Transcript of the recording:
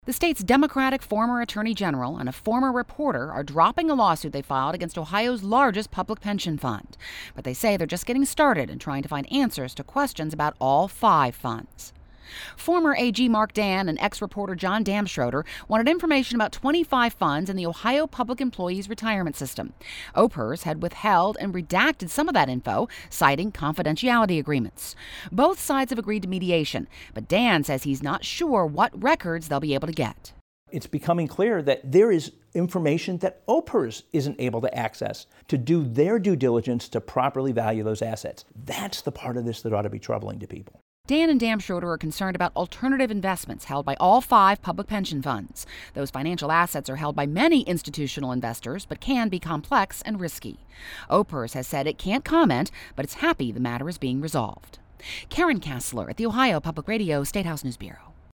The state's Democratic former attorney general and a former reporter are dropping a lawsuit they filed against Ohio's largest public pension fund. But they say they're just getting started and trying to find answers to questions about all 5 funds. Former AG Mark Dann and ex-reporter John Damschroeder wanted information about 25 funds in the Ohio Public Employees Retirement System. OPERS had withheld and redacted some of that info, citing confidentiality agreements. Both sides have agreed to mediation, but Dan says he's not sure what records they'll be able to get. It's becoming clear that there is information that OPERS isn't able to access to do their due diligence to properly value those assets. That's the part of this that ought to be troubling to people. Dan and Damschroeder are concerned about alternative investments held by all 5 public pension funds. Those financial assets are held by many institutional investors, but can be complex and risky. OPERS has said it can't comment, but it's happy the matter is being resolved. Karen Kassler at the Ohio Public Radio State House News Bureau.